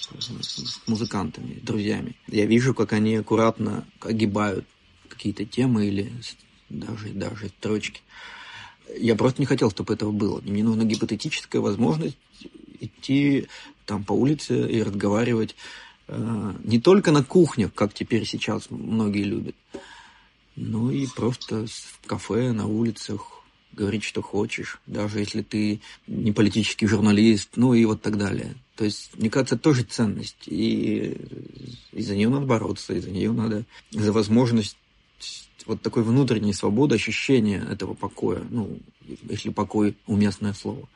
с музыкантами, друзьями. Я вижу, как они аккуратно огибают какие-то темы или даже, даже строчки. Я просто не хотел, чтобы этого было. Мне нужна гипотетическая возможность идти там по улице и разговаривать э, не только на кухнях, как теперь сейчас многие любят, но и просто в кафе, на улицах, говорить, что хочешь, даже если ты не политический журналист, ну и вот так далее. То есть, мне кажется, это тоже ценность, и, и за нее надо бороться, и за нее надо, за возможность вот такой внутренней свободы, ощущения этого покоя, ну, если покой — уместное слово.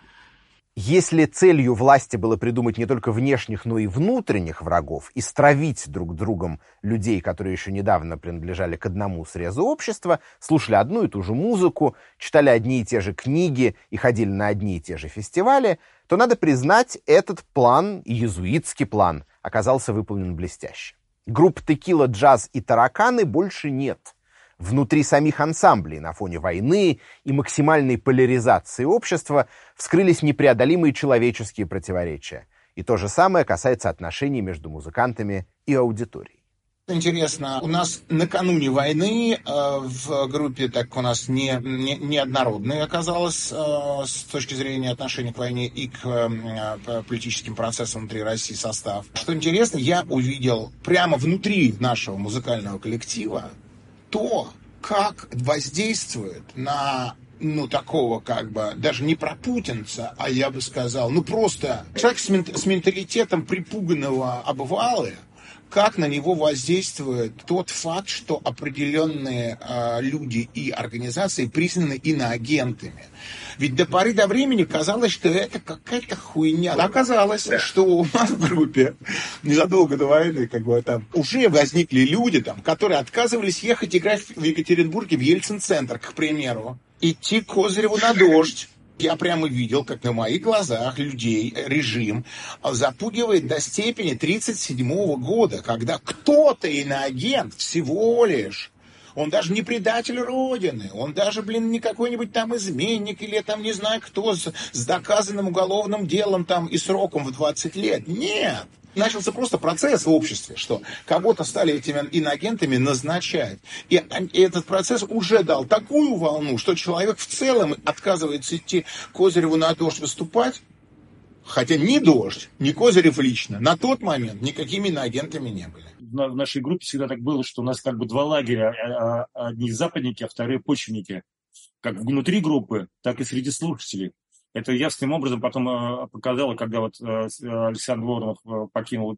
Если целью власти было придумать не только внешних, но и внутренних врагов и стравить друг другом людей, которые еще недавно принадлежали к одному срезу общества, слушали одну и ту же музыку, читали одни и те же книги и ходили на одни и те же фестивали, то надо признать, этот план, иезуитский план, оказался выполнен блестяще. Групп «Текила», «Джаз» и «Тараканы» больше нет. Внутри самих ансамблей на фоне войны и максимальной поляризации общества вскрылись непреодолимые человеческие противоречия. И то же самое касается отношений между музыкантами и аудиторией. Интересно, у нас накануне войны э, в группе так у нас не, не, неоднородной оказалось э, с точки зрения отношения к войне и к э, политическим процессам внутри России состав. Что интересно, я увидел прямо внутри нашего музыкального коллектива то, как воздействует на, ну, такого, как бы, даже не пропутинца, а я бы сказал, ну, просто человек с, мент- с менталитетом припуганного обывалы, как на него воздействует тот факт, что определенные э, люди и организации признаны иноагентами. Ведь до поры до времени казалось, что это какая-то хуйня. Оказалось, что у нас в группе незадолго до войны как бы, там, уже возникли люди, там, которые отказывались ехать играть в Екатеринбурге в Ельцин-центр, к примеру, идти к Козыреву на дождь. Я прямо видел, как на моих глазах людей режим запугивает до степени тридцать седьмого года, когда кто-то иноагент всего лишь, он даже не предатель Родины, он даже, блин, не какой-нибудь там изменник или там не знаю кто с, с доказанным уголовным делом там и сроком в двадцать лет. Нет. Начался просто процесс в обществе, что кого-то стали этими иноагентами назначать. И этот процесс уже дал такую волну, что человек в целом отказывается идти Козыреву на дождь выступать, хотя ни дождь, ни Козырев лично на тот момент никакими иноагентами не были. В нашей группе всегда так было, что у нас как бы два лагеря. Одни западники, а вторые почвенники. Как внутри группы, так и среди слушателей. Это ясным образом потом показало, когда вот Александр Воронов покинул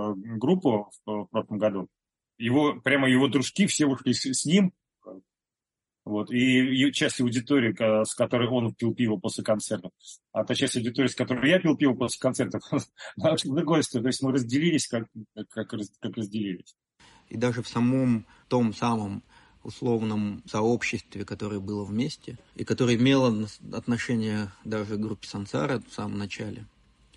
группу в прошлом году. Его, прямо его дружки все ушли с ним. Вот, и часть аудитории, с которой он пил пиво после концертов, а та часть аудитории, с которой я пил пиво после концертов, она очень другое. То есть мы разделились, как, как, как разделились. И даже в самом том самом условном сообществе, которое было вместе, и которое имело отношение даже к группе Сансара в самом начале,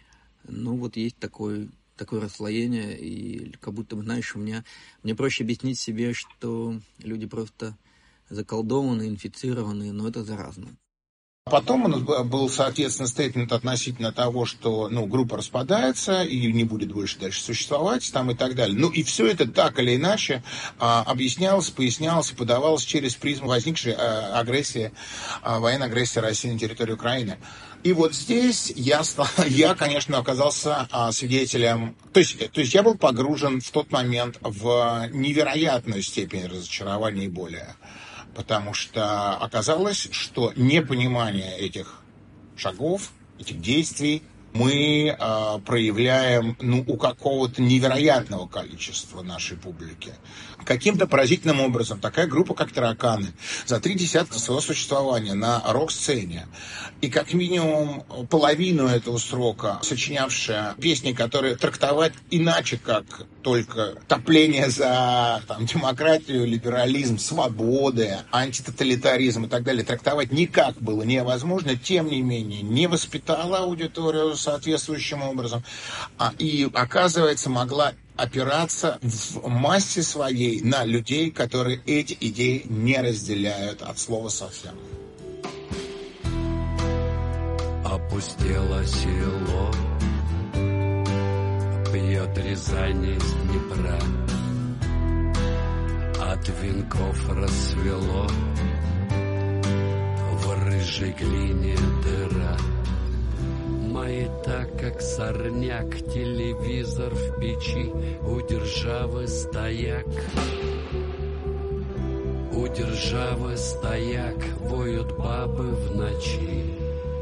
ну вот есть такой, такое расслоение, и как будто бы, знаешь, у меня, мне проще объяснить себе, что люди просто заколдованные, инфицированные, но это заразно. Потом он был, соответственно, стейтмент относительно того, что, ну, группа распадается и не будет больше дальше существовать, там и так далее. Ну, и все это так или иначе а, объяснялось, пояснялось и подавалось через призму возникшей а, агрессии, а, военной агрессии России на территории Украины. И вот здесь я, стал, я конечно, оказался а, свидетелем, то есть, то есть я был погружен в тот момент в невероятную степень разочарования и боли. Потому что оказалось, что непонимание этих шагов, этих действий мы э, проявляем ну, у какого-то невероятного количества нашей публики. Каким-то поразительным образом такая группа, как «Тараканы», за три десятка своего существования на рок-сцене, и как минимум половину этого срока сочинявшая песни, которые трактовать иначе, как только топление за там, демократию, либерализм, свободы, антитоталитаризм и так далее, трактовать никак было невозможно, тем не менее не воспитала аудиторию соответствующим образом, и, оказывается, могла опираться в массе своей на людей, которые эти идеи не разделяют от слова совсем. Опустело село, пьет Рязань из Днепра, от венков рассвело, в рыжей глине дыра. Маята, как сорняк, телевизор в печи, у державы стояк. У державы стояк, воют бабы в ночи.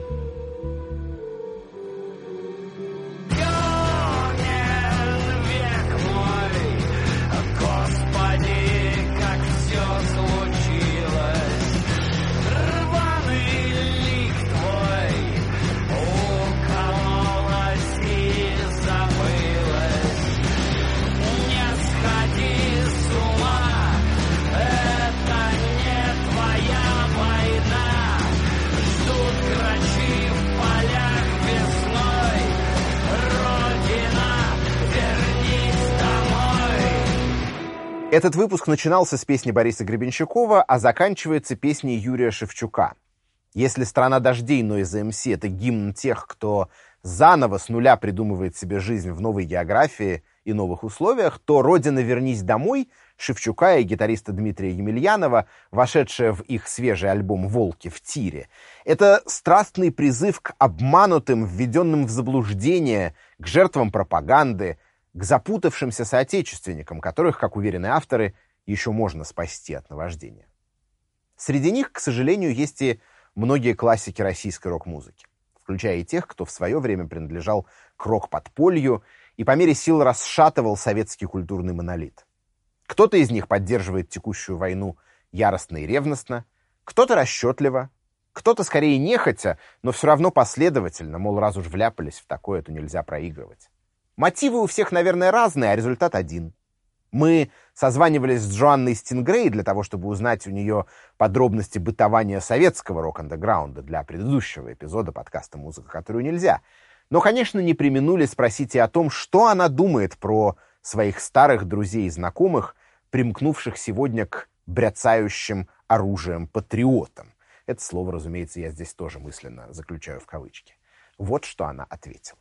Этот выпуск начинался с песни Бориса Гребенщикова, а заканчивается песней Юрия Шевчука. Если «Страна дождей» Noise эм си — это гимн тех, кто заново с нуля придумывает себе жизнь в новой географии и новых условиях, то «Родина, вернись домой» Шевчука и гитариста Дмитрия Емельянова, вошедшая в их свежий альбом «Волки в тире», это страстный призыв к обманутым, введенным в заблуждение, к жертвам пропаганды, к запутавшимся соотечественникам, которых, как уверены авторы, еще можно спасти от наваждения. Среди них, к сожалению, есть и многие классики российской рок-музыки, включая и тех, кто в свое время принадлежал к рок-подполью и по мере сил расшатывал советский культурный монолит. Кто-то из них поддерживает текущую войну яростно и ревностно, кто-то расчетливо, кто-то скорее нехотя, но все равно последовательно, мол, раз уж вляпались в такое, то нельзя проигрывать. Мотивы у всех, наверное, разные, а результат один. Мы созванивались с Джоанной Стингрей для того, чтобы узнать у нее подробности бытования советского рок-андеграунда для предыдущего эпизода подкаста «Музыка, которую нельзя». Но, конечно, не преминули спросить и о том, что она думает про своих старых друзей и знакомых, примкнувших сегодня к бряцающим оружием патриотам. Это слово, разумеется, я здесь тоже мысленно заключаю в кавычки. Вот что она ответила.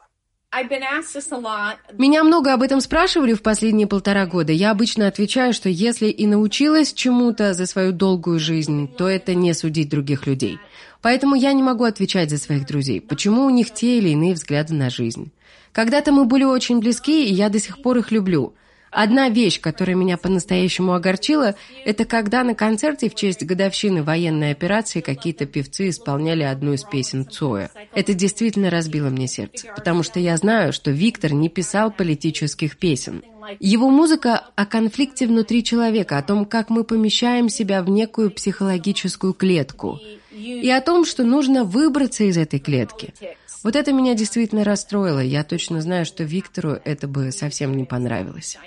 Меня много об этом спрашивали в последние полтора года. Я обычно отвечаю, что если и научилась чему-то за свою долгую жизнь, то это не судить других людей. Поэтому я не могу отвечать за своих друзей, почему у них те или иные взгляды на жизнь. Когда-то мы были очень близки, и я до сих пор их люблю. Одна вещь, которая меня по-настоящему огорчила, это когда на концерте в честь годовщины военной операции какие-то певцы исполняли одну из песен Цоя. Это действительно разбило мне сердце, потому что я знаю, что Виктор не писал политических песен. Его музыка о конфликте внутри человека, о том, как мы помещаем себя в некую психологическую клетку, и о том, что нужно выбраться из этой клетки. Вот это меня действительно расстроило. Я точно знаю, что Виктору это бы совсем не понравилось.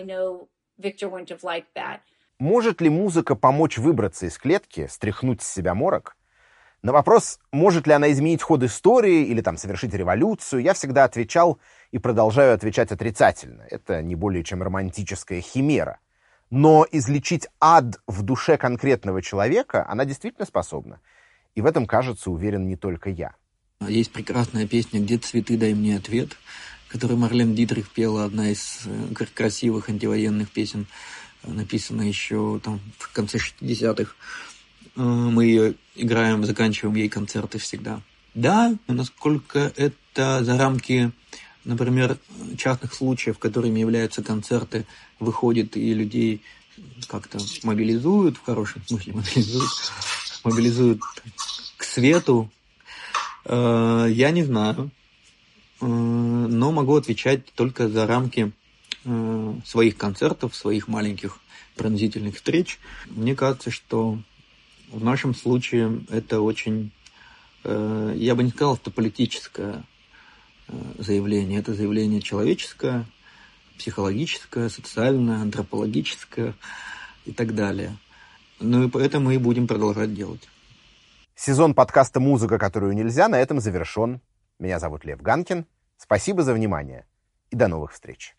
Может ли музыка помочь выбраться из клетки, стряхнуть с себя морок? На вопрос, может ли она изменить ход истории или там совершить революцию, я всегда отвечал и продолжаю отвечать отрицательно. Это не более чем романтическая химера. Но излечить ад в душе конкретного человека она действительно способна. И в этом, кажется, уверен не только я. Есть прекрасная песня «Где цветы, дай мне ответ», которую Марлен Дитрих пела, одна из красивых антивоенных песен, написана еще там в конце шестидесятых. Мы ее играем, заканчиваем ей концерты всегда. Да, насколько это за рамки, например, частных случаев, которыми являются концерты, выходит и людей как-то мобилизуют, в хорошем смысле мобилизуют, мобилизуют к свету, я не знаю. Но могу отвечать только за рамки своих концертов, своих маленьких пронзительных встреч. Мне кажется, что в нашем случае это очень, я бы не сказал, что политическое заявление. Это заявление человеческое, психологическое, социальное, антропологическое и так далее. Ну и поэтому мы и будем продолжать делать. Сезон подкаста «Музыка, которую нельзя» на этом завершен. Меня зовут Лев Ганкин. Спасибо за внимание и до новых встреч.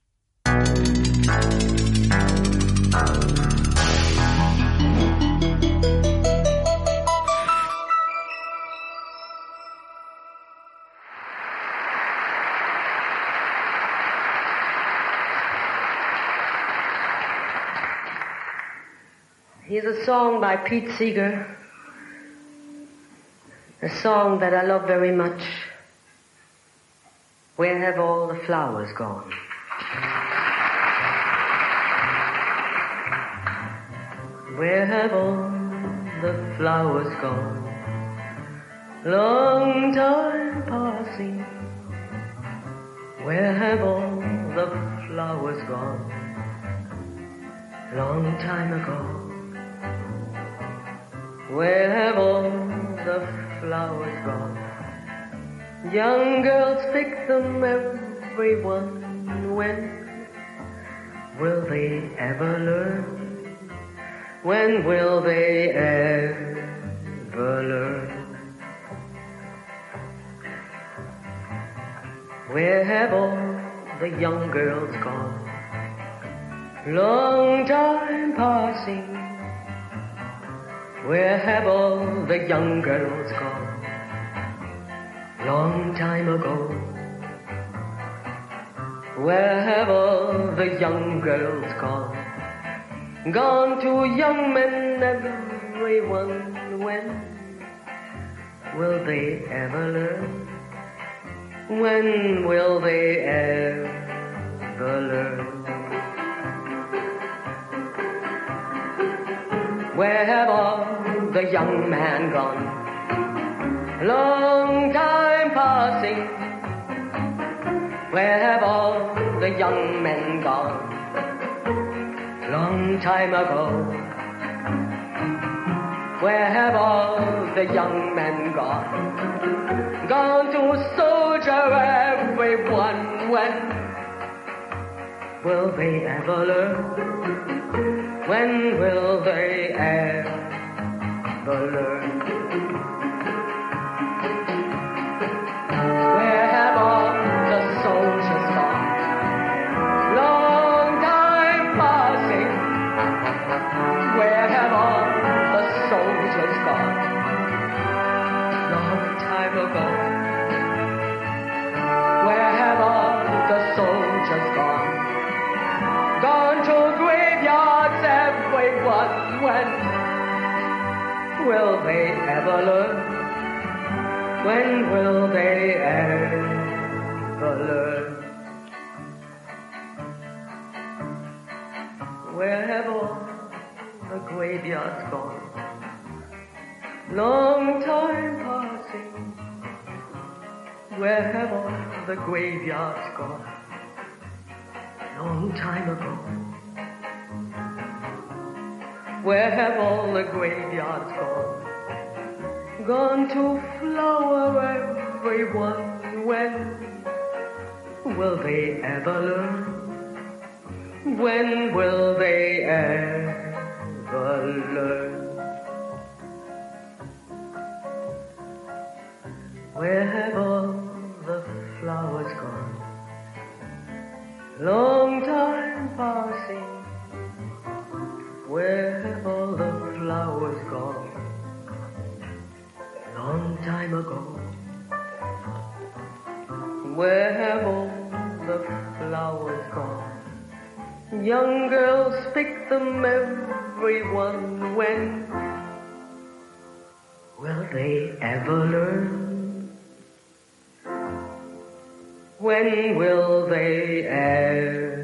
Here's a song by Pete Seeger, a song that I love very much. Where have all the flowers gone? Where have all the flowers gone? Long time passing. Where have all the flowers gone? Long time ago. Where have all the flowers gone? Young girls pick them, everyone. When will they ever learn? When will they ever learn? Where have all the young girls gone? Long time passing. Where have all the young girls gone? Long time ago. Where have all the young girls gone? Gone to young men, everyone. When will they ever learn? When will they ever learn? Where have all the young men gone? Long time passing. Where have all the young men gone? Long time ago. Where have all the young men gone? Gone to soldier, everyone. When will they ever learn? When will they ever learn? Where have all the soldiers gone? Long time passing. Where have all the soldiers gone? Long time ago. Where have all the soldiers gone? Gone to graveyards, everyone. When will they ever learn? When will they ever learn? Where have all the graveyards gone? Long time passing. Where have all the graveyards gone? Long time ago. Where have all the graveyards gone? Gone to flower, everyone. When will they ever learn? When will they ever learn? Where have all the flowers gone? Long time passing. Where have all the flowers gone? time ago. Where have all the flowers gone? Young girls pick them, everyone. When will they ever learn? When will they ever